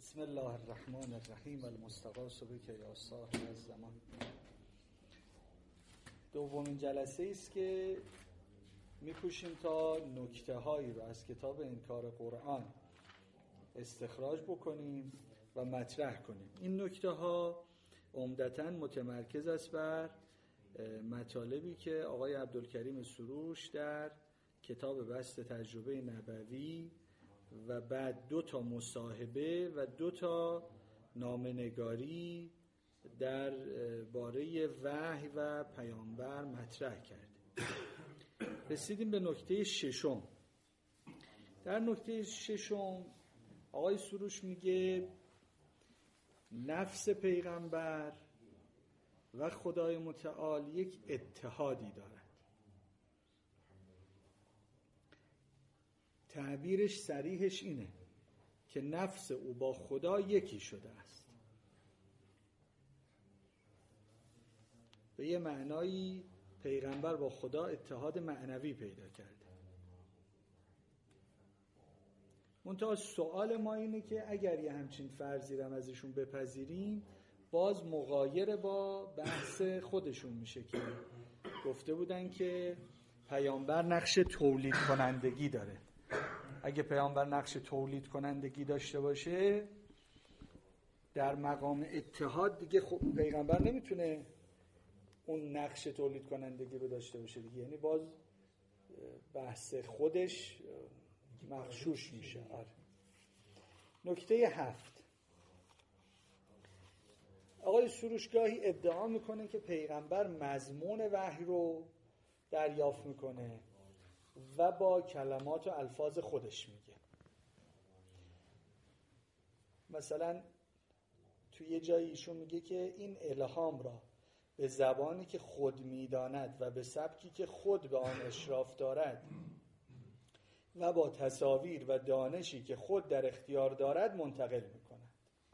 بسم الله الرحمن الرحیم المستغاث بک یا صاحب الزمان. دومین جلسه است که می‌کوشیم تا نکته‌هایی رو از کتاب انکار قرآن استخراج بکنیم و مطرح کنیم. این نکته‌ها عمدتاً متمرکز است بر مطالبی که آقای عبدالکریم سروش در کتاب بسط تجربه نبوی و بعد 2 مصاحبه و 2 نامه‌نگاری در باره وحی و پیامبر مطرح کرده. رسیدیم به نکته 6. در نکته 6 آقای سروش میگه نفس پیغمبر و خدای متعال یک اتحادی دارد. تعبیرش صریحش اینه که نفس او با خدا یکی شده است. به یه معنایی پیغمبر با خدا اتحاد معنوی پیدا کرده. منتها سوال ما اینه که اگر یه همچین فرضی رو از ایشون بپذیریم، باز مغایر با بحث خودشون میشه که گفته بودن که پیامبر نقش تولید کنندگی داره. اگه پیامبر نقش تولید کنندگی داشته باشه، در مقام اتحاد دیگه پیغمبر نمیتونه اون نقش تولید کنندگی رو داشته باشه دیگه. یعنی باز بحث خودش مغشوش میشه. آره. نکته 7. آقای سروشگاهی ادعا میکنه که پیغمبر مضمون وحی رو دریافت میکنه و با کلمات و الفاظ خودش میگه. مثلا توی یه جایی ایشون میگه که این الهام را به زبانی که خود میداند و به سبکی که خود به آن اشراف دارد و با تصاویر و دانشی که خود در اختیار دارد منتقل میکند.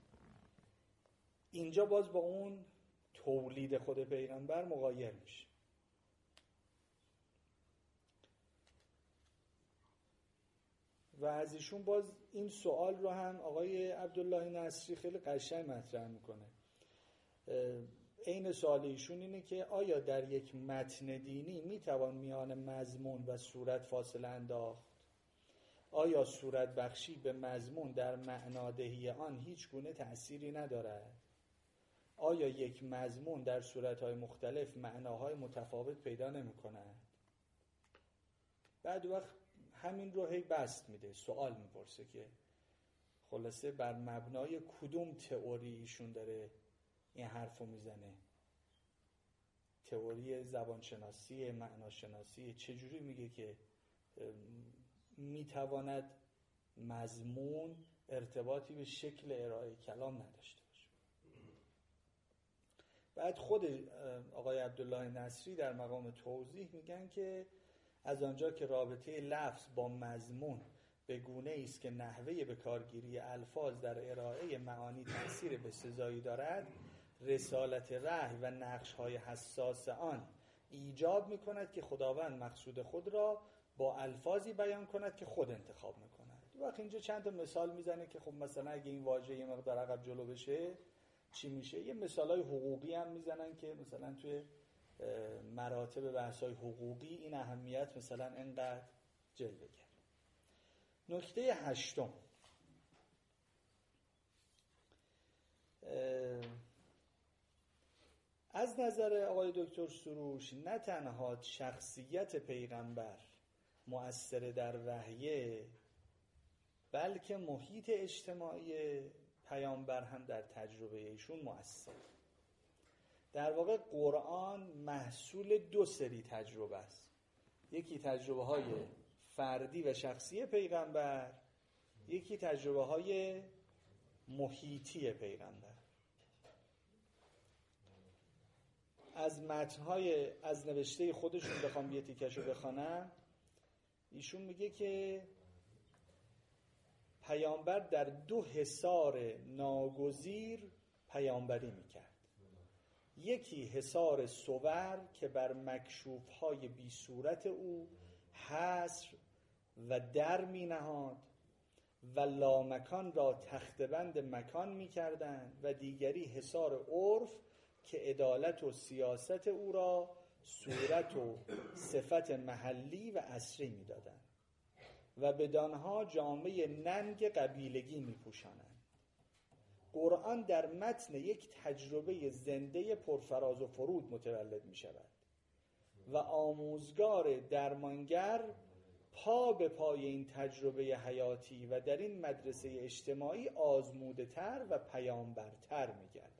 اینجا باز با اون تولید خود پیغمبر مغایر میشه. و از ایشون باز این سوال رو هم آقای عبدالله نصری خیلی قشنگ مطرح میکنه. عین سوال ایشون اینه که آیا در یک متن دینی میتوان میان مضمون و صورت فاصله انداخت؟ آیا صورت بخشی به مضمون در معنادهی آن هیچ گونه تأثیری ندارد؟ آیا یک مضمون در صورتهای مختلف معناهای متفاوت پیدا نمی کند؟ بعد وقت همین رو هی بست میده، سوال میپرسه که خلاصه بر مبنای کدوم تئوری ایشون داره این حرفو میزنه. تئوری زبانشناسی، معناشناسی، چجوری میگه که میتواند مضمون ارتباطی به شکل ارائه کلام نداشته باشه؟ بعد خود آقای عبدالله نصری در مقام توضیح میگن که از آنجا که رابطه لفظ با مضمون به گونه است که نحوه به کارگیری الفاظ در ارائه معانی تأثیر بسزایی دارد، رسالت وحی و نقش‌های حساس آن ایجاب می‌کند که خداوند مقصود خود را با الفاظی بیان کند که خود انتخاب می‌کند. وقت اینجا چند تا مثال میزنه که خب مثلا اگه این واژه یه مقدار عقب جلو بشه چی میشه. یه مثالای حقوقی هم میزنن که مثلا توی مراتب بحث‌های حقوقی این اهمیت مثلا انقدر جلوه کرد. نکته 8. از نظر آقای دکتر سروش نه تنها شخصیت پیغمبر مؤثر در وحیه، بلکه محیط اجتماعی پیامبر هم در تجربه ایشون مؤثر. در واقع قرآن محصول 2 سری تجربه است. یکی تجربه های فردی و شخصی پیغمبر، یکی تجربه های محیطی پیغمبر. از متن‌های از نوشته خودشون بخوام یه تیکشو بخوانم، ایشون میگه که پیامبر در 2 حصار ناگزیر پیامبری میکرد. یکی حصار صور که بر مکشوف‌های بی صورت او حصر و در می نهاد و لامکان را تختبند مکان می‌کردند و دیگری حصار عرف که عدالت و سیاست او را صورت و صفت محلی و عصری می‌دادند و بدانها جامه ننگ قبیلگی می‌پوشانند. قرآن در متن یک تجربه زنده پرفراز و فرود متولد می‌شود و آموزگار درمانگر پا به پای این تجربه حیاتی و در این مدرسه اجتماعی آزموده تر و پیامبرتر می‌گردد.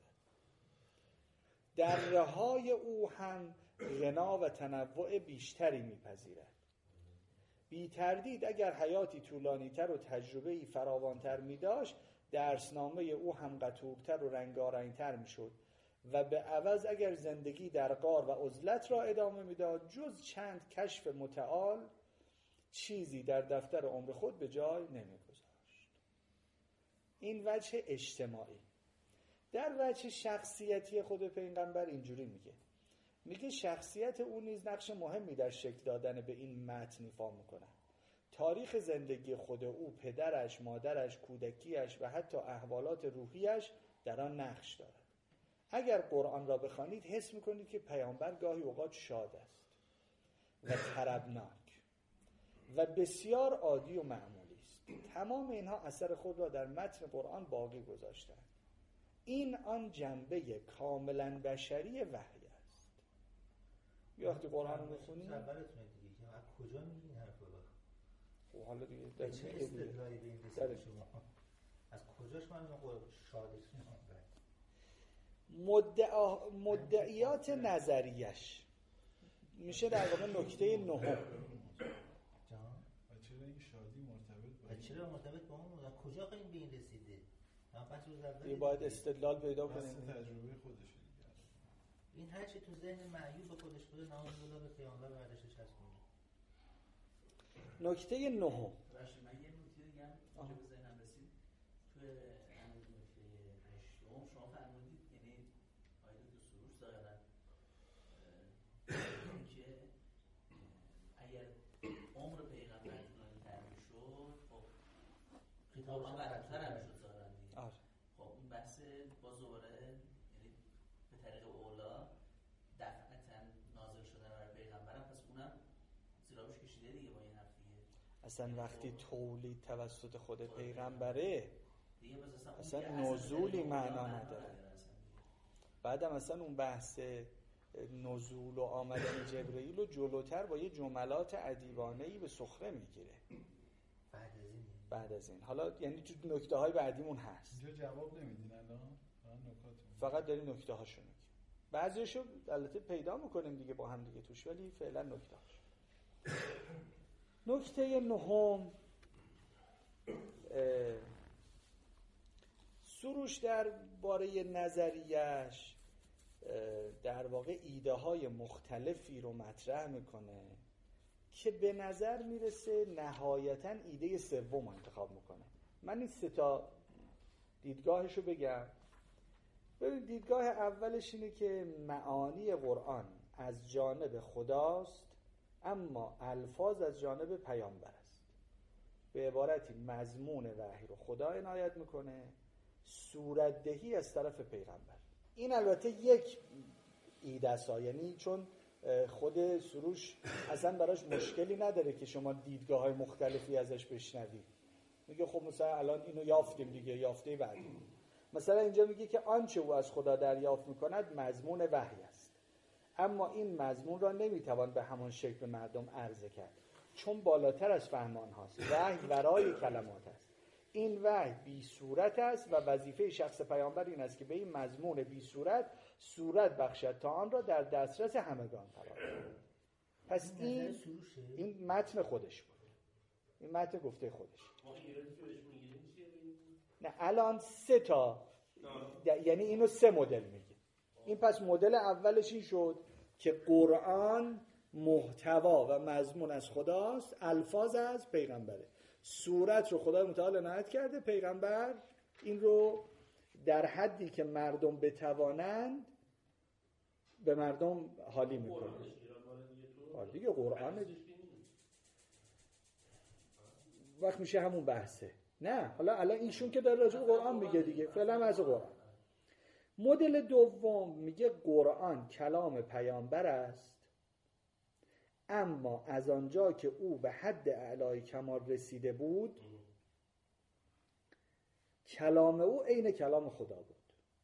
درهای او هم غنا و تنوع بیشتری می‌پذیرد. بی تردید اگر حیاتی طولانی‌تر و تجربه‌ای فراوان‌تر می‌داشت، درسنامه او هم قطورتر و رنگارنگتر می‌شد و به عوض اگر زندگی در غار و عزلت را ادامه می‌داد، جز چند کشف متعال چیزی در دفتر عمر خود به جای نمی‌گذاشت. این وجه اجتماعی. در وجه شخصیتی خود پیغمبر اینجوری میگه شخصیت او نیز نقش مهمی در شکل دادن به این متن ایفا می‌کند. تاریخ زندگی خود او، پدرش، مادرش، کودکیش و حتی احوالات روحیش در آن نقش دارد. اگر قرآن را بخوانید حس می‌کنید که پیامبر گاهی اوقات شاد است و طربناک و بسیار عادی و معمولی است. تمام اینها اثر خود را در متن قرآن باقی گذاشتند. این آن جنبه کاملا بشری وحی است. وقتی قرآن رو بخونید اولتونه دیگه که از کجا میگین این حرفا رو؟ خب حالا دیگه در چه استدلالی به این رسید شما؟ از کجاش من شادتون مدعیات نظریش میشه در واقع نکته نهم. چرا این شادی مرتبط چرا مرتبط با اون؟ از کجا این به این رسیده؟ این باید استدلال پیدا کنیم. تجربه خودشه دیگه. این هر چی تو ذهن معیوب خودش بوده ناظر به پیامبر برداشتش هست. نکته نهم. من یه نکته دیگه هم که به ذهنم رسید تو همین نکته هشتم شما فرمودید، یعنی آیه دو سروش دارن که اگر عمر پیغمبر طولانی‌تر میشد خب خطابا قطع‌تر هم میشد ظاهراً دیگه. خب این بحث باز دوباره یعنی به طریق اولا دفعتاً نازل شدن برای پیغمبرم، پس اونم زیراوش کشیده دیگه با این حرف دیگه. اصلا وقتی تولید توسط خود پیغمبره اصلا نزولی معنا نداره. بعدم اصلا اون بحث نزول و آمدن جبرئیل و جلوتر با یه جملات ادیبانه‌ای به سخره میگیره بعد از این. حالا یعنی تو نکته های بعدیمون هست. اینجا جواب نمیدین الان فقط داریم نکته هاشو میگیم. بعضیشو البته پیدا میکنیم دیگه با هم دیگه توش، ولی فعلا نکته هاش. نکته نهم، سروش در باره نظریش در واقع ایده های مختلفی رو مطرح میکنه که به نظر میرسه نهایتاً ایده سوم انتخاب میکنه. من این سه تا دیدگاهشو بگم. ببین، دیدگاه اولش اینه که معانی قرآن از جانب خداست اما الفاظ از جانب پیامبر است. به عبارتی مضمون وحی رو خدا عنایت میکنه، صورت دهی از طرف پیغمبر. این البته یک ایده است، یعنی چون خود سروش اصلا براش مشکلی نداره که شما دیدگاه‌های مختلفی ازش بشنوید. میگه خب مثلا الان اینو یافتیم دیگه، یافته بعدی. مثلا اینجا میگه که آنچه او از خدا دریافت میکند مضمون وحی است، اما این مضمون را نمیتوان به همان شکل به مردم عرضه کرد چون بالاتر از فهم آنهاست. وحی ورای کلمات است. این وحی بی صورت است و وظیفه شخص پیامبر این است که به این مضمون بی صورت بخشد تا آن را در دسترس همگان قرار دهد. پس این متن خودش بود. این متن گفته خودش. نه الان سه تا یعنی اینو سه مدل میگه. این پس مدل اولش این شد که قرآن محتوا و مضمون از خداست، الفاظ از پیغمبره. صورت رو خدا متعال عنایت کرده، پیغمبر این رو در حدی که مردم بتوانند به مردم حالی میکنه. دیگه قرآن وقت میشه همون بحثه. نه حالا الان ایشون که داره راجع به قرآن میگه دیگه، فعلا از قرآن. مدل دوم میگه قرآن کلام پیامبر است، اما از آنجا که او به حد اعلای کمال رسیده بود کلام او عین کلام خدا بود.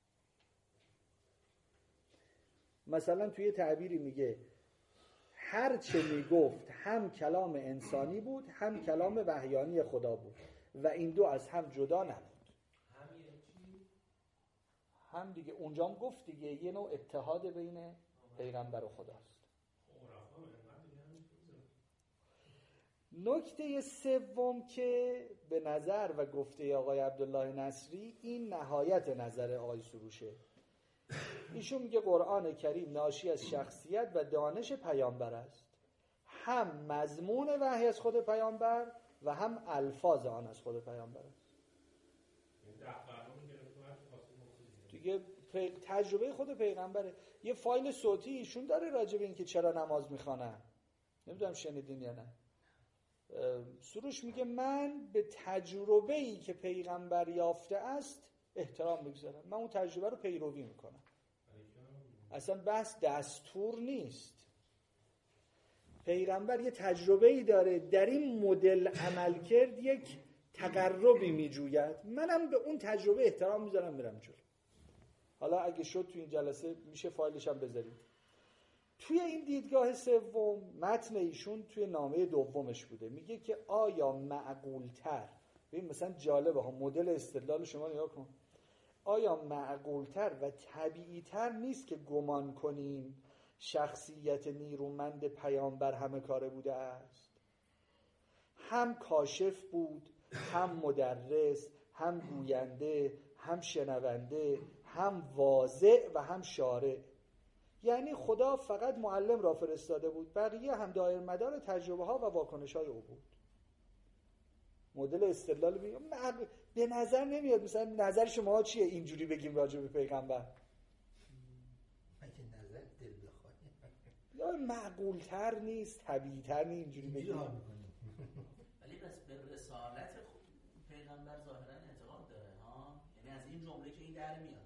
مثلا توی تعبیری میگه هر چه میگفت هم کلام انسانی بود هم کلام وحیانی خدا بود و این دو از هم جدا نبود. هم دیگه اونجا هم گفت دیگه یه نوع اتحاد بین پیغمبر و خداست. نکته سوم که به نظر و گفته آقای عبدالله نصری این نهایت نظر آقای سروشه، ایشون میگه قرآن کریم ناشی از شخصیت و دانش پیامبر است، هم مضمون وحی از خود پیامبر و هم الفاظ آن از خود پیامبر است. دیگه تجربه خود پیغمبره. یه فایل صوتی ایشون داره راجع به این که چرا نماز میخوانن، نمیدونم شنیدین یا نه. سروش میگه من به تجربه‌ای که پیغمبر یافته است احترام میگذارم، من اون تجربه رو پیروی میکنم. اصلا بحث دستور نیست. پیغمبر یه تجربه‌ای داره، در این مدل عمل کرد یک تقربی میجوید، منم به اون تجربه احترام میذارم میرم جلو. حالا اگه شد تو این جلسه میشه فایلش هم بذارید. توی این دیدگاه سوم متن ایشون توی نامه دومش بوده، میگه که آیا معقولتر، ببین مثلا جالبه ها مدل استدلال شما نگاه کن، آیا معقولتر و طبیعیتر نیست که گمان کنیم شخصیت نیرومند پیامبر همه کاره بوده است؟ هم کاشف بود، هم مدرس، هم گوینده، هم شنونده، هم واضع و هم شارع. یعنی خدا فقط معلم را فرستاده بود، بقیه هم دایر مدار تجربه ها و واکنش های او بود. مدل استدلال به نظر نمیاد. مثلا نظر شما چیه اینجوری بگیم راجع به پیغمبر؟ اگه نظر دل بخواد یا معقولتر نیست، طبیعی‌تر نیست اینجوری بگیم؟ ولی بس به رسالت پیغمبر ظاهرا اعتقاد داره ها، یعنی از این جمله که این در میاد.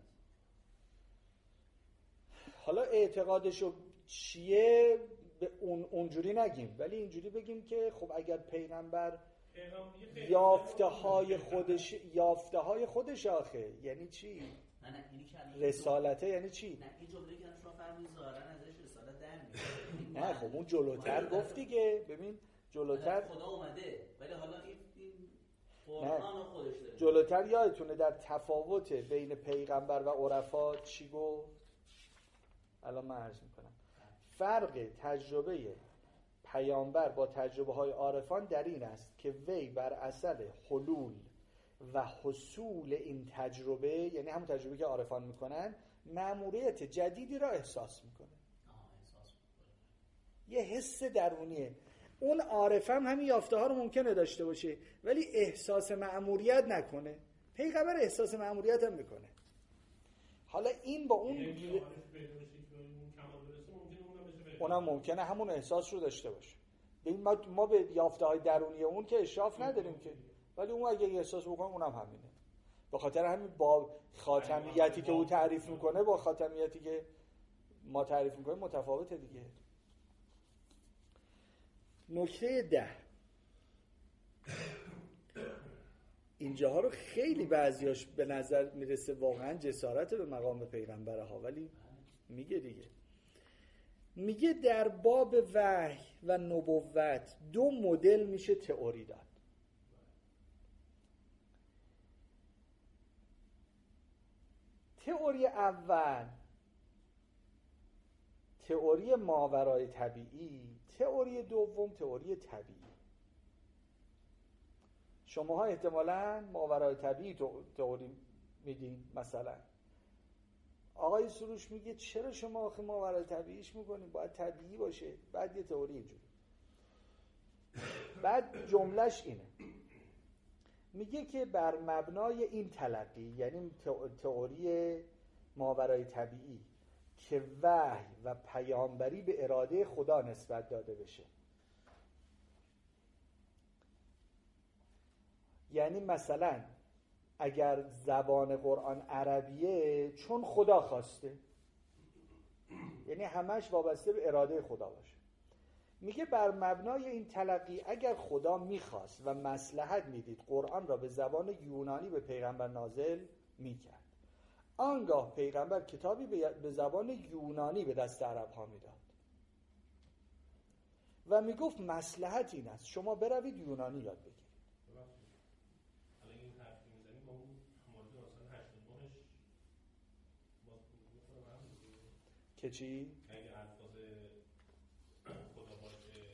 حالا اعتقادشو چیه به اونجوری نگیم، ولی اینجوری بگیم که خب اگر پیغمبر یافته های خودش آخه یعنی چی؟ نه اینی که رسالته یعنی چی؟ نه این جمله که شما فرمودید ظاهرا ازش رسالت در میاد. نه خب اون جلوتر گفت دیگه. ببین جلوتر خدا اومده، ولی حالا این قرآن خودش داره. جلوتر یادتونه در تفاوت بین پیغمبر و عرفا چی گفت؟ الان من عرض میکنم. فرق تجربه پیامبر با تجربه های عارفان در این است که وی بر اثر حلول و حصول این تجربه، یعنی همون تجربه که عارفان میکنن، مأموریت جدیدی را احساس میکنه. یه حس درونیه. اون عارف هم همین یافته ها رو ممکنه داشته باشه ولی احساس مأموریت نکنه. پیغمبر احساس مأموریت هم میکنه. حالا این با اون اونم ممکنه همون احساس رو داشته باشه. ما به یافته های درونی اون که اشراف نداریم که، ولی اون اگه احساس بکنه اونم همینه. به خاطر همین با خاتمیتی که او تعریف میکنه با خاتمیتی که ما تعریف میکنیم متفاوته دیگه. نکته 10 اینجاها رو خیلی بعضیاش به نظر میرسه واقعا جسارت به مقام پیغمبره ها، ولی میگه دیگه، میگه در باب وحی و نبوت دو مدل میشه تئوری داد. تئوری اول تئوری ماورای طبیعی، تئوری دوم تئوری طبیعی. شماها احتمالاً ماورای طبیعی تئوری میدین. مثلا آقای سروش میگه چرا شما آخه ماورای طبیعیش میکنین، باید طبیعی باشه. بعد یه تئوری اینجوری، بعد جملهش اینه، میگه که بر مبنای این تلقی، یعنی تئوری ماورای طبیعی، که وحی و پیامبری به اراده خدا نسبت داده بشه، یعنی مثلا اگر زبان قرآن عربیه چون خدا خواسته، یعنی همش وابسته به اراده خدا باشه. میگه بر مبنای این تلقی اگر خدا میخواست و مصلحت میدید قرآن را به زبان یونانی به پیغمبر نازل میکرد، آنگاه پیغمبر کتابی به زبان یونانی به دست عرب ها میداد و میگفت مصلحت این است شما بروید یونانی یاد بگیرید. حالا این حرفی میزنیم با اون مورد مثلا 89ش که چی؟ اگه الفاظ خدا باشه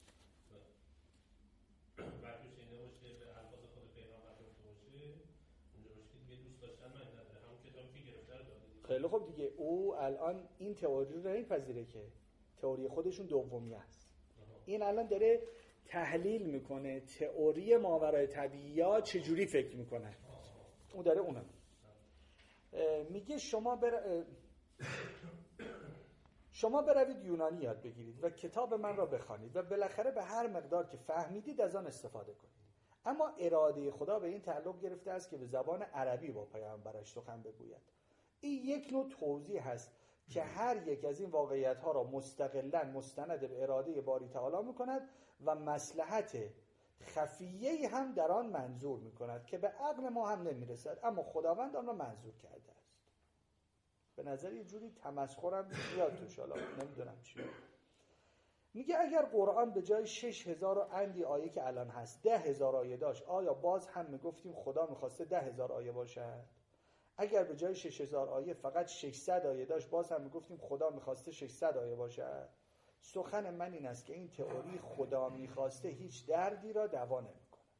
وقتی شنیده باشه به الفاظ خود پیغمبر گفته باشه اونجا باشه که دیگه دوست داشتن من نداره، همون کتابی که گرفته رو داده دیگه. خیلی خوب دیگه، او الان این تئوری رو نمیپذیره که تئوری خودشون دومی است. این الان داره تحلیل میکنه تئوری ماورای طبیعیات چجوری فکر میکنه. اون داره اونم میگه شما بروید یونانی یاد بگیرید و کتاب من را بخوانید و بالاخره به هر مقدار که فهمیدید از آن استفاده کنید. اما اراده خدا به این تعلق گرفته است که به زبان عربی با پیامبرش سخن بگوید. این یک نوع توضیح هست که هر یک از این واقعیت ها را مستقلاً مستند به اراده باری تعالی میکند و مصلحت خفیه‌ای هم در آن منظور میکند که به عقل ما هم نمیرسد، اما خداوند آن را منظور کرده است. به نظر یه جوری تمسخرم زیاد توش، حالا نمیدونم چی. میگه اگر قرآن به جای 6000 و اندی آیه که الان هست 10,000 آیه داشت، آیا باز هم میگفتیم خدا میخواسته 10,000 آیه باشد؟ اگر به جای 6000 آیه فقط 600 آیه داشت، باز هم میگفتیم خدا میخواسته 600 آیه باشد؟ سخن من این است که این تئوری خدا میخواسته هیچ دردی را دوا نمیکنه.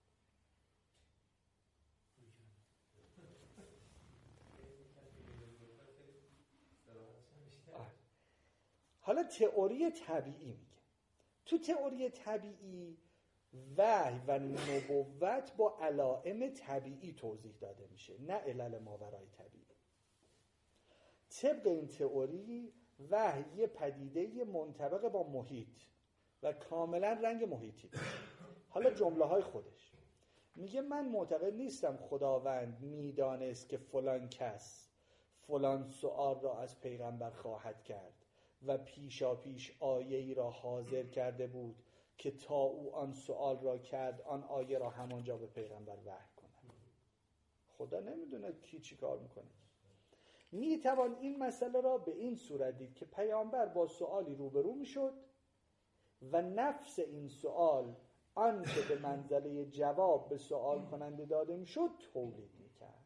حالا تئوری طبیعی میگه. تو تئوری طبیعی وحی و نبوت با علائم طبیعی توضیح داده میشه، نه علل ماورای طبیعی. طبق این تئوری وحی یه پدیده منطبق با محیط و کاملا رنگ محیطی داره. حالا جمله های خودش میگه من معتقد نیستم خداوند میدانست که فلان کس فلان سؤال را از پیغمبر خواهد کرد و پیشا پیش آیه‌ای را حاضر کرده بود که تا او آن سؤال را کرد آن آیه را همانجا به پیغمبر وحی کنه. خدا نمیدونه کی چی کار میکنه. میتوان این مسئله را به این صورت دید که پیامبر با سؤالی روبرو میشد و نفس این سؤال آنچه به منزله جواب به سؤال کننده داده میشد تولید میکرد.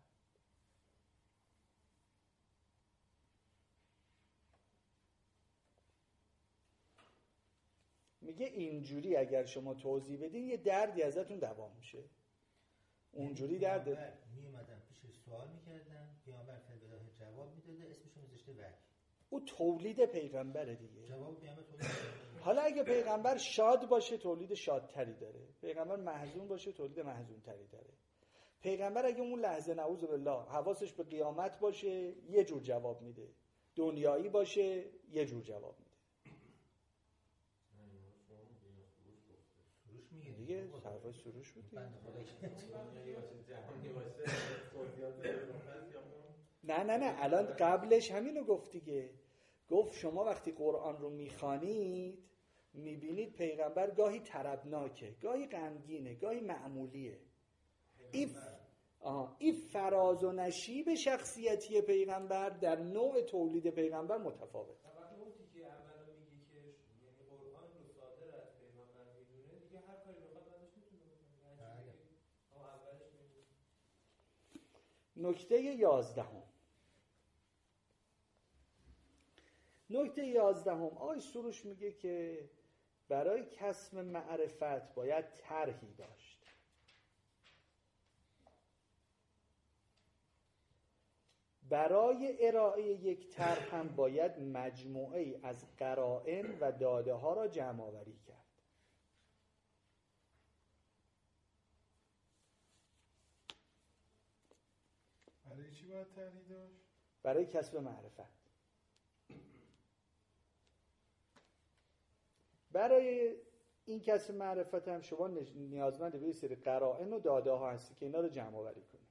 میگه اینجوری اگر شما توضیح بدین یه دردی ازتون دوام میشه. اونجوری درد میومدن پیش سوال میکردن، پیامبر فلبداه جواب میداده، اسمشو میذاشته وحی. او تولید پیغمبره دیگه. جواب پیامبر تولید. حالا اگه پیغمبر شاد باشه تولید شادتری داره، پیغمبر محزون باشه تولید محزونتری داره. پیغمبر اگه اون لحظه نعوذ بالله حواسش به قیامت باشه یه جور جواب میده، دنیایی باشه یه جور جواب میده. سروش میگه دیگه صرفای سروش بود دیگه. نه الان قبلش همینو گفت دیگه. گفت شما وقتی قرآن رو میخوانید میبینید پیغمبر گاهی طربناکه، گاهی غمگینه، گاهی معمولیه. این فراز و نشیب شخصیتی پیغمبر در نوع تولید پیغمبر متفاوت. وقتی اون تیکه اولو میگه که یعنی قرآن رو صادر از پیغمبر میدونه، دیگه هر کاری بخواد بعدش میتونه بکنه. اما اولش میدونه. نکته 11 آقای سروش میگه که برای کسب معرفت باید طرحی داشت. برای ارائه یک طرح هم باید مجموعه‌ای از قرائن و داده ها را جمع آوری کرد. برای چی باید طرحی داشت؟ برای کسب معرفت. برای این کسب معرفت هم شما نیازمند به یه سری قرائن و داده ها هستی که اینا رو جمع آوری کنی.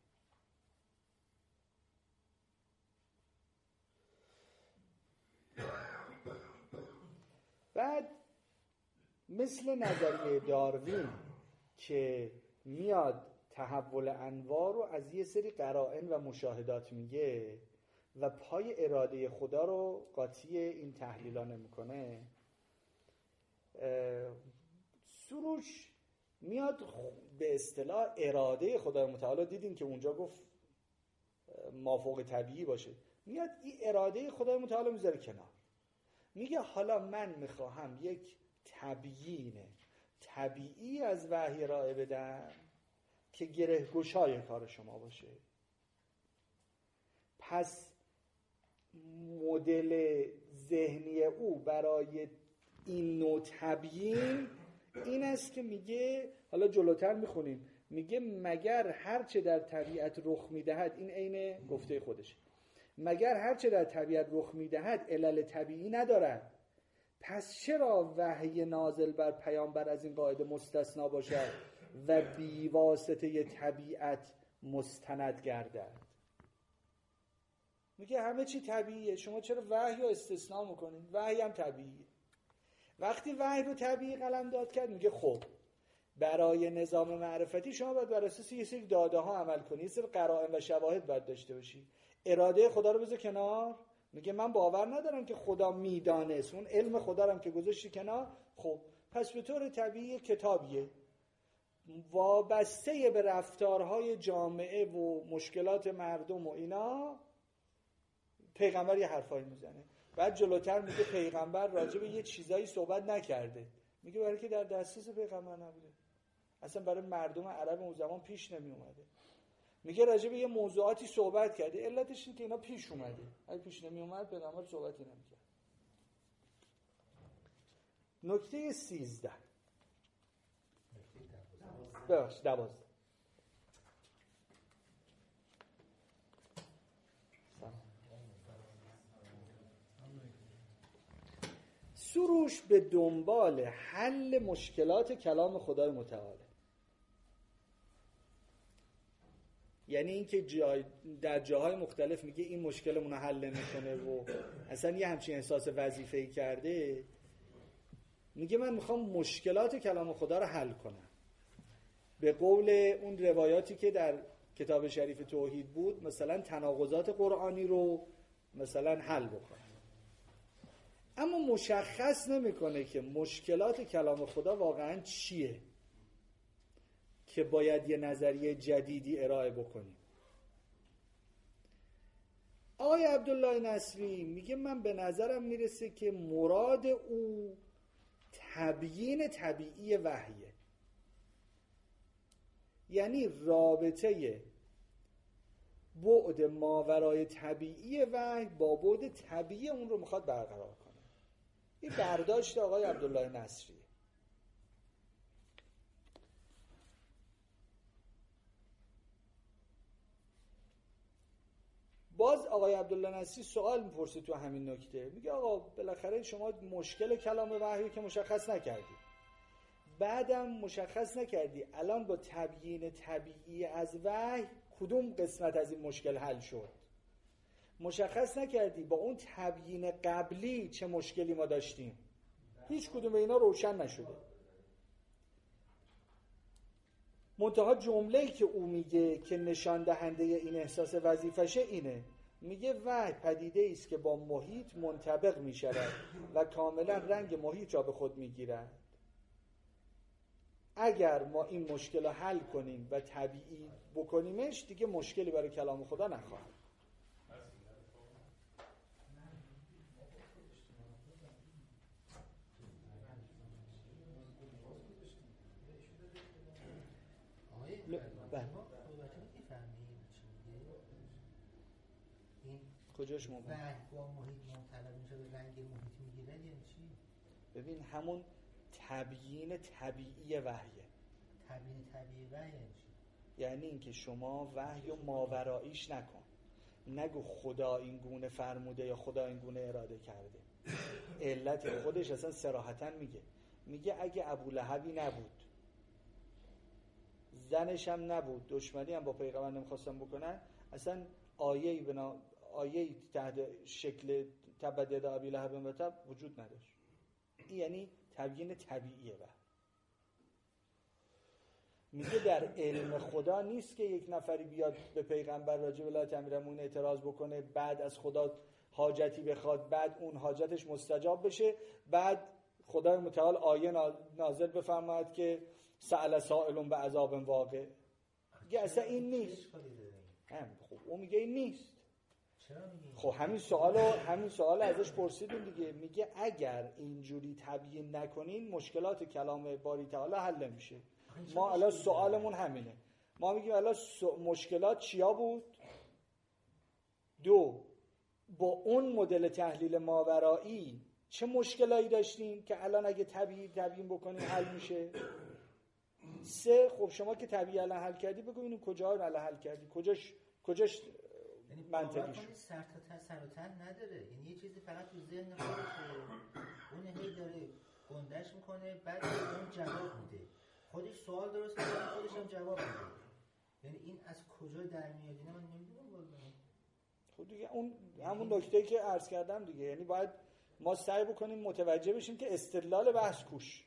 بعد مثل نظریه داروین که میاد تحول انواع رو از یه سری قرائن و مشاهدات میگه و پای اراده خدا رو قاطی این تحلیلا نمیکنه، سروش میاد به اصطلاح اراده خدای متعال، دیدین که اونجا گفت مافوق طبیعی باشه، میاد این اراده خدای متعال میذاره کنار، میگه حالا من میخواهم یک تبیین طبیعی از وحی ارائه بدم که گره گشای کار شما باشه. پس مدل ذهنی او برای این نوع تبیین این است که میگه، حالا جلوتر میخونیم، میگه مگر هرچه در طبیعت رخ میدهد، این عین گفته خودش، مگر هرچه در طبیعت رخ میدهد علل طبیعی ندارد، پس چرا وحی نازل بر پیامبر از این قاعده مستثنا باشد و بی واسطه طبیعت مستند گردد؟ میگه همه چی طبیعیه، شما چرا وحی رو استثناء میکنید؟ وحی هم طبیعیه. وقتی وحی رو طبیعی قلمداد کرد، میگه خب برای نظام معرفتی شما باید بر اساس یه سری داده ها عمل کنی، یه سری قرائن و شواهد باید داشته باشی. اراده خدا رو بذار کنار، میگه من باور ندارم که خدا میدانست، اون علم خدا رو هم که گذاشتی کنار، خب پس به طور طبیعی کتابیه وابسته به رفتارهای جامعه و مشکلات مردم و اینا، پیغمبر یه حرفایی میزنه. بعد جلوتر میگه پیغمبر راجع به یه چیزایی صحبت نکرده، میگه برای که در دسترس پیغمبر نبوده، اصلا برای مردم عرب اون زمان پیش نمی اومده. میگه راجع به یه موضوعاتی صحبت کرده، علتش این که اینا پیش اومده، اگه پیش نمی اومد پیغمبر صحبتی نمیکرد. نکته 13 12 سروش به دنبال حل مشکلات کلام خدای متعال، یعنی اینکه در جاهای مختلف میگه این مشکلمون رو حل نمیکنه و اصلا یه همچین احساس وظیفه‌ای کرده، میگه من میخوام مشکلات کلام خدا رو حل کنم. به قول اون روایاتی که در کتاب شریف توحید بود، مثلا تناقضات قرآنی رو مثلا حل بکنه، اما مشخص نمیکنه که مشکلات کلام خدا واقعا چیه که باید یه نظریه جدیدی ارائه بکنیم. آقای عبدالله نصری میگه من به نظرم میرسه که مراد او تبیین طبیعی وحیه، یعنی رابطه بعد ماورای طبیعی وحی با بعد طبیعی اون رو میخواد برقرار کنه. این برداشت آقای عبدالله نصری. باز آقای عبدالله نصری سوال میپرسه تو همین نکته، میگه آقا بالاخره شما مشکل کلام وحی که مشخص نکردی، بعدم مشخص نکردی الان با تبیین طبیعی از وحی کدوم قسمت از این مشکل حل شد، مشخص نکردی با اون تبیین قبلی چه مشکلی ما داشتیم، هیچ کدوم اینا روشن نشده. منتها جمله‌ای که او میگه که نشان دهنده این احساس وظیفشه اینه، میگه وحی پدیده است که با محیط منطبق میشود و کاملا رنگ محیط را به خود میگیرد. اگر ما این مشکل رو حل کنیم و طبیعی بکنیمش، دیگه مشکلی برای کلام خدا نخواهد. کجاش مهم؟ وحی با محیط منطبق میشه به رنگ محیط میگیره یعنی چی؟ ببین همون تبیین طبیعی وحیه. تبیین طبیعی وحی یعنی چی؟ یعنی اینکه شما وحی و ماوراییش نکن، نگو خدا این گونه فرموده یا خدا این گونه اراده کرده. علت خودش اصلا صراحتاً میگه اگه ابولهبی نبود، زنش هم نبود، دشمنی هم با پیغمبر نمیخواستن بکنن، اصلا آیه‌ای تحت شکل تبت یدا ابی لهب و تب وجود نداشت. این یعنی تبیین طبیعیه. میگه در علم خدا نیست که یک نفری بیاد به پیغمبر راجع به ولایت امیرالمومنین اعتراض بکنه، بعد از خدا حاجتی بخواد، بعد اون حاجتش مستجاب بشه، بعد خدای متعال آیه نازل بفرماید که سأل سائل بعذاب واقع. میگه اصلا این نیست. خب اون میگه این نیست. خب همین سوال ازش پرسیدیم دیگه. میگه اگر اینجوری تبیین نکنین مشکلات کلام باری تعالی حل نمیشه. ما الان سوالمون همینه. ما میگیم الان مشکلات چیا بود؟ 2. با اون مدل تحلیل ماورایی چه مشکلایی داشتیم که الان اگه تبیین بکنیم حل میشه؟ 3. خب شما که طبیعی الان حل کردی بگو اینو کجا الان حل کردی؟ کجاش منطقی شد؟ سر و ته نداره. یعنی یه چیزی فقط تو ذهن خودشه، اون هی داره گندش میکنه، بعد اون جواب میده. خودش سوال درست میکنه، خودش هم جواب میده. یعنی این از کجا در میاد؟ اینا من نمیدونم والا. خب دیگه اون همون نکته‌ای که عرض کردم دیگه. یعنی باید ما سعی بکنیم متوجه بشیم که استدلال بحث کوش.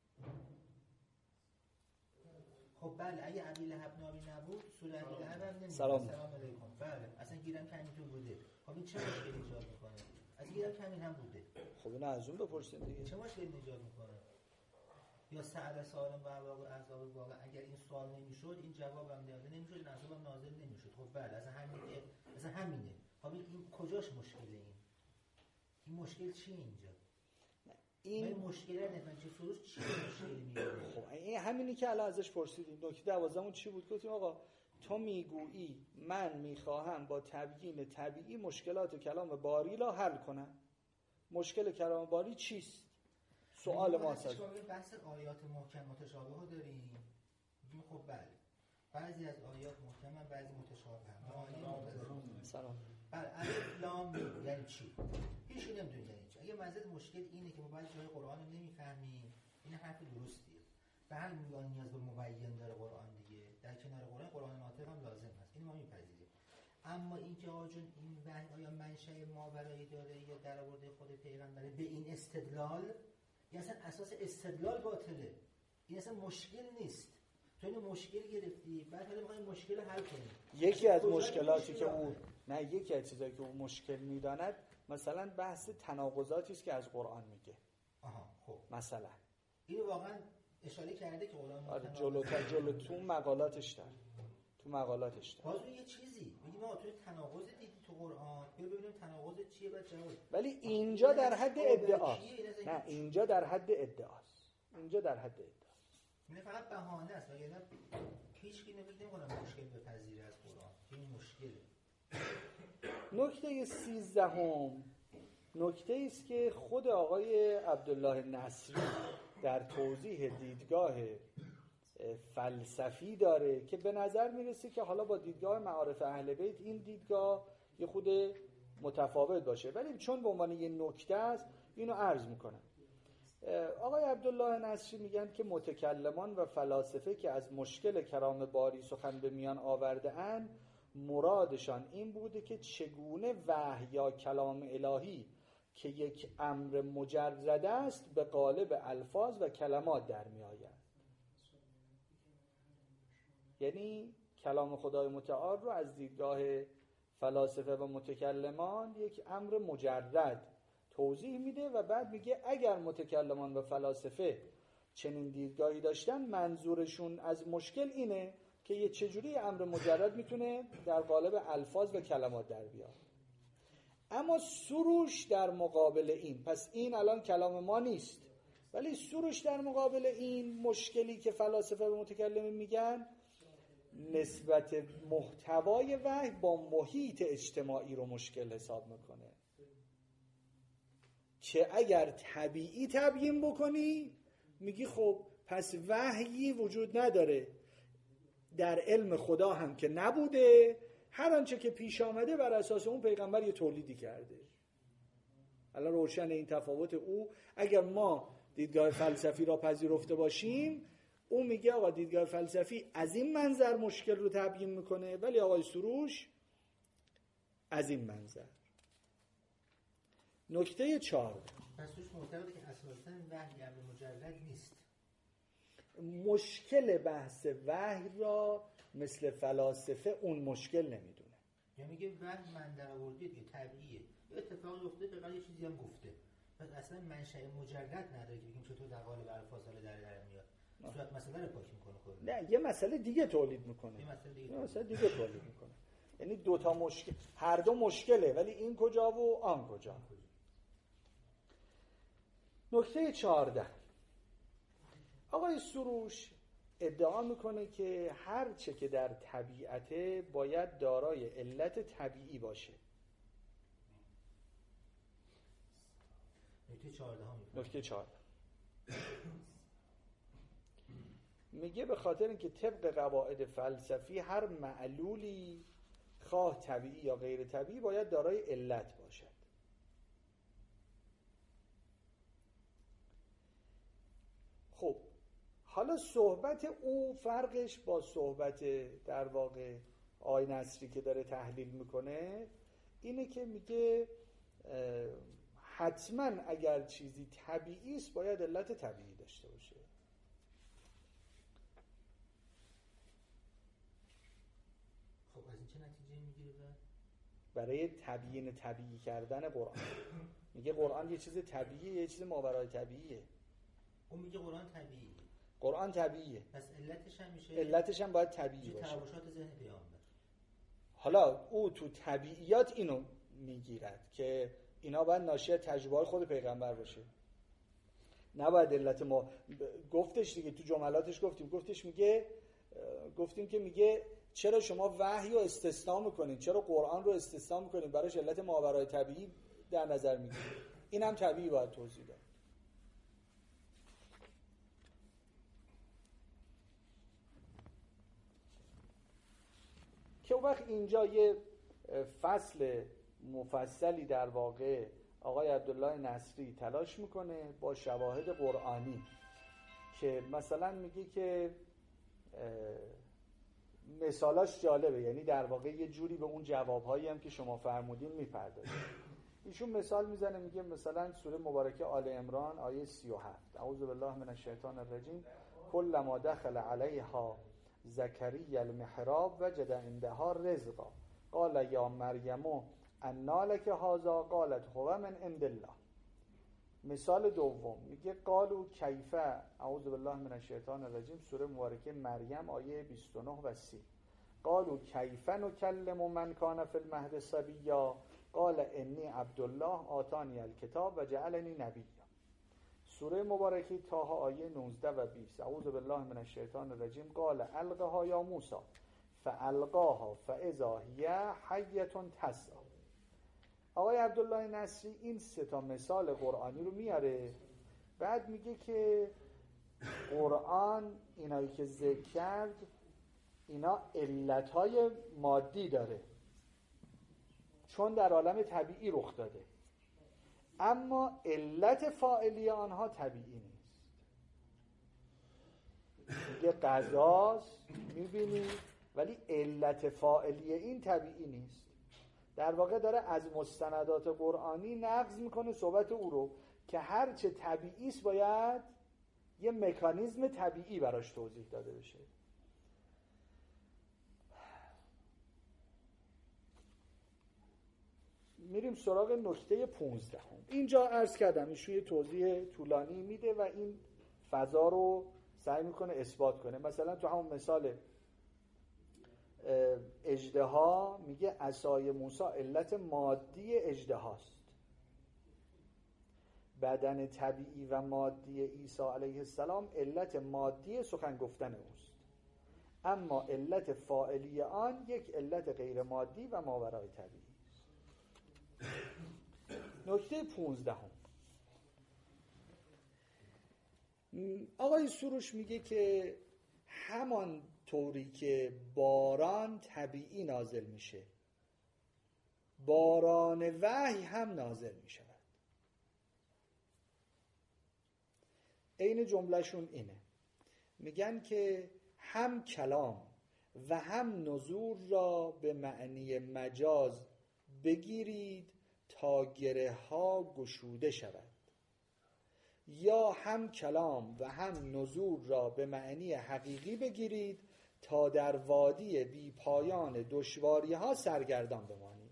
خب بله، اگه ابی لهب نامی نبود سوره ابی لهب هم نمیاد. سلام علیکم. بله اصلا گیرم کمی تو بوده. خب این چه مشکلی ایجاد میکنه؟ از گیرم کمی هم بوده. خب اینو از اون بپرسین دیگه. چه مشکلی ایجاد میکنه؟ یا سأل سائل بعذاب واقع، اگر این سوال نمیشد این جواب هم داده نمیشد، این عذاب هم نازل نمیشد. خب بله اصلا همینه. خب این کجاش مشکله؟ این مشکل چیه اینجا؟ این مشکل نتیجه فروش چی مشکلی میاره؟ خب این همینی که الان ازش پرسیدیم. نکته 12 چی بود؟ گفتیم آقا تو میگویی من میخواهم با تبیین طبیعی مشکلات کلام باری را حل کنم. مشکل کلام باری چیست؟ سوال ما هست. بحث آیات محکم متشابه ها داریم. خب بله بعضی از آیات محکمن، بعضی متشابه هم. سلام. بله الف لام میم یعنی چی؟ هیچ نمیدونید یعنی چی. اگه منظور مشکل اینه که ما بعضی جای قرآن رو نمیفهمیم، این حرف درستیه. به همین میگن نیاز به مبین داره قرآن دیگه. در کنار قرآن ناطق هم لازم هست. اینو ما میپذیریم. اما اینکه آجون این وحی آیا منشأ ماورایی داره یا درآورده خود پیغمبره به این استدلال، این اصلا اساس استدلال باطله. این اصلا مشکل نیست. تو اینو مشکل گرفتی، بعد حالا می‌خوای مشکل حل کنی. یکی از مشکلاتی که او یکی از چیزایی که او مشکل می‌داند مثلا بحث تناقضاتی است که از قرآن میگه. خب مثلا اینو واقعا اشاره کرده که قرآن جلوتون مقالاتش داره. تو مقالاتش داره. باز یه چیزی میگیم آقا تو تناقض دیدی تو قرآن، ببینیم تناقض چیه بعد جواب. ولی اینجا در حد ادعاست. نه اینجا در حد ادعاست. این فقط بهانه است. وگرنه هیچ کی نمی‌کنه مشکل بپذیره از قرآن. این مشکله. نکته 13 نکته است که خود آقای عبدالله نصری در توضیح دیدگاه فلسفی داره که به نظر میرسه که حالا با دیدگاه معارف اهل بیت این دیدگاه یه خود متفاوت باشه، ولی چون به عنوان یه نکته است اینو عرض میکنم. آقای عبدالله نصری میگن که متکلمان و فلاسفه که از مشکل کلام باری سخن به میان آورده اند مرادشان این بوده که چگونه وحی یا کلام الهی که یک امر مجرد است به قالب الفاظ و کلمات در می آید. یعنی کلام خدای متعال رو از دیدگاه فلاسفه و متکلمان یک امر مجرد توضیح میده و بعد میگه اگر متکلمان و فلاسفه چنین دیدگاهی داشتن منظورشون از مشکل اینه که یه چجوری امر مجرد میتونه در قالب الفاظ و کلمات در بیاد. اما سروش در مقابل این، پس این الان کلام ما نیست، ولی سروش در مقابل این مشکلی که فلاسفه و متکلمین میگن نسبت محتوای وحی با محیط اجتماعی رو مشکل حساب میکنه که اگر طبیعی تبیین بکنی میگی خب پس وحیی وجود نداره، در علم خدا هم که نبوده، هر آنچه که پیش آمده بر اساس اون پیغمبر یه تولیدی کرده. الان روشن این تفاوت او. اگر ما دیدگاه فلسفی را پذیرفته باشیم، اون میگه آقا دیدگاه فلسفی از این منظر مشکل رو تبیین میکنه، ولی آقای سروش از این منظر. نکته 4 پس توش معتقده که اساساً وحی امر مجرد نیست. مشکل بحث وحی را مثل فلاسفه اون مشکل نمیدونه. یعنی میگه وحی من در آورده دیگه طبیعیه، یه اتفاقی افتاده که قبل یه چیزی هم گفته، پس اصلا منشأ مجرد نداره که بگیم چطور در قالب الفاظ در میاد. صورت مسئله رو پاک میکنه کلا. نه، یه مسئله دیگه تولید میکنه. یه مسئله دیگه تولید میکنه. یعنی دو تا مشکل، هر دو مشکله، ولی این کجا و آن کجا. نکته 14 آقای سروش ادعا میکنه که هر چه که در طبیعته باید دارای علت طبیعی باشه. نکته 14 میگه به خاطر اینکه طبق قواعد فلسفی هر معلولی خواه طبیعی یا غیر طبیعی باید دارای علت باشد. خب حالا صحبت او فرقش با صحبت در واقع آقای نصری که داره تحلیل میکنه اینه که میگه حتما اگر چیزی طبیعی است باید علت طبیعی داشته باشه. خب از این چه نتیجه میگیره؟ برای تبیین طبیعی کردن قرآن میگه قرآن یه چیز طبیعیه، یه چیز ماورای طبیعیه. اون میگه قرآن طبیعیه. قرآن طبیعیه. پس علتش هم باید طبیعی باشه. تراوشات ذهن پیامبر. حالا او تو طبیعیات اینو میگیرد که اینا باید ناشی از تجربه‌های خود پیغمبر باشه. نباید علت ما گفتش دیگه، تو جملاتش گفتیم که میگه چرا شما وحی رو استثناء میکنین، چرا قرآن رو استثناء میکنین، براش علت ماورای طبیعی در نظر میگیرید. این هم طبیعی باید توضیح داد. که وقت اینجا یه فصل مفصلی در واقع آقای عبدالله نصری تلاش میکنه با شواهد قرآنی که مثلا میگه که مثالاش جالبه، یعنی در واقع یه جوری به اون جوابهایی هم که شما فرمودین میپردازه. ایشون مثال میزنه، میگه مثلا سوره مبارکه آل عمران آیه 37 اعوذ بالله من الشیطان الرجیم کلما دخل علیها زکریا المحراب وجد عندها رزقا قال یا مریم انا لک هذا قالت هو من عند الله. مثال دوم میگه قالوا کیف اعوذ بالله من الشیطان الرجیم سوره مبارکه مریم آیه 29 و 30 قالوا کیف نکلم من کان فی المهد صبیا قال انی عبدالله آتانی الکتاب و جعلنی نبیا. سوره مبارکه طه آیه 19 و 20 اعوذ بالله من الشیطان الرجیم قال القها یا موسی فالقاها فاذا هی حیه تسعی. آقای عبدالله نصری این سه تا مثال قرآنی رو میاره، بعد میگه که قرآن اینایی که ذکر کرد اینا علتهای مادی داره چون در عالم طبیعی رخ داده، اما علت فاعلی آنها طبیعی نیست. میگه قضاست میبینی ولی علت فاعلی این طبیعی نیست. در واقع داره از مستندات قرآنی نقض میکنه صحبت او رو که هرچه طبیعی است باید یه مکانیزم طبیعی براش توضیح داده بشه. میریم سراغ نکته 15. اینجا عرض کردم ایشون یه توضیح طولانی میده و این فضا رو سعی میکنه اثبات کنه. مثلا تو همون مثال اژدها میگه عصای موسی علت مادی اژدهاست، بدن طبیعی و مادی عیسی علیه السلام علت مادی سخن گفتن اوست، اما علت فاعلی آن یک علت غیر مادی و ماورای طبیعی است. نکته 15 آقای سروش میگه که همان طوری که باران طبیعی نازل میشه باران وحی هم نازل میشه. عین جملهشون اینه، میگن که هم کلام و هم نزول را به معنی مجاز بگیرید تا گره ها گشوده شود، یا هم کلام و هم نزول را به معنی حقیقی بگیرید تا در وادی بی پایان دشواری ها سرگردان بمانید.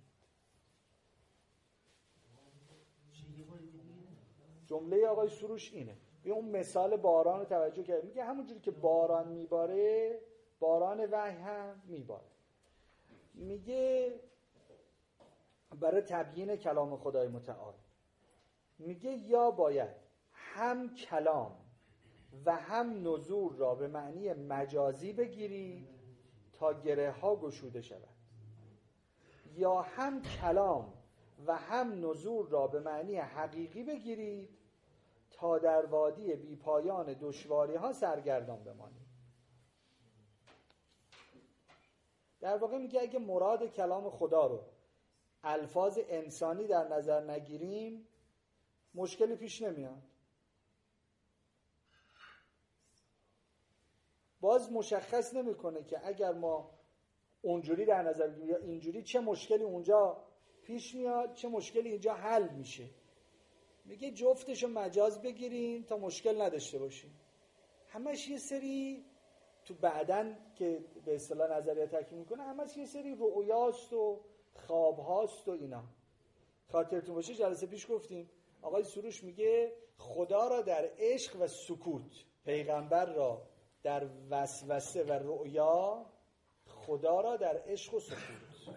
جمله آقای سروش اینه. به اون مثال باران رو توجه کرد، میگه همونجوری که باران میباره، باران وحی هم میباره. میگه برای تبیین کلام خدای متعال، میگه یا باید هم کلام و هم نزول را به معنی مجازی بگیرید تا گره ها گشوده شود، یا هم کلام و هم نزول را به معنی حقیقی بگیرید تا در وادی بی پایان دشواری ها سرگردان بمانید. در واقع میگه اگه مراد کلام خدا رو الفاظ انسانی در نظر نگیریم مشکلی پیش نمیاد. باز مشخص نمیکنه که اگر ما اونجوری در نظر بگیریم یا اینجوری چه مشکلی اونجا پیش میاد، چه مشکلی اینجا حل میشه. میگه جفتشو مجاز بگیریم تا مشکل نداشته باشیم. همش یه سری تو بعدن که به اصطلاح نظریه تکمیل میکنه، همش یه سری رؤیاست و خوابهاست و اینا. خاطرتون باشه جلسه پیش گفتیم آقای سروش میگه خدا را در عشق و سکوت، پیغمبر را در وسوسه و رؤیا، خدا را در عشق و سکوت.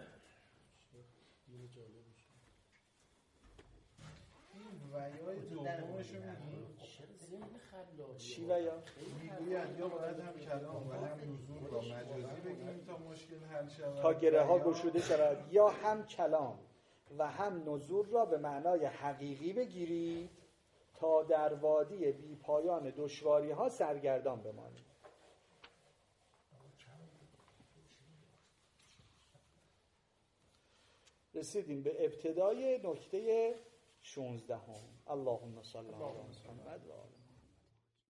ویای دومشو میگی؟ چی ویا؟ میگویند یا باید هم کلام و هم نزول را مجازی بگیریم تا مشکل حل شود، تا گره ها گشوده شود، یا هم کلام و هم نزول را به معنای حقیقی بگیرید تا در وادی بی پایان دشواری ها سرگردان بمانید. رسیدیم به ابتدای نکته 16. اللهم صل علی محمد و آل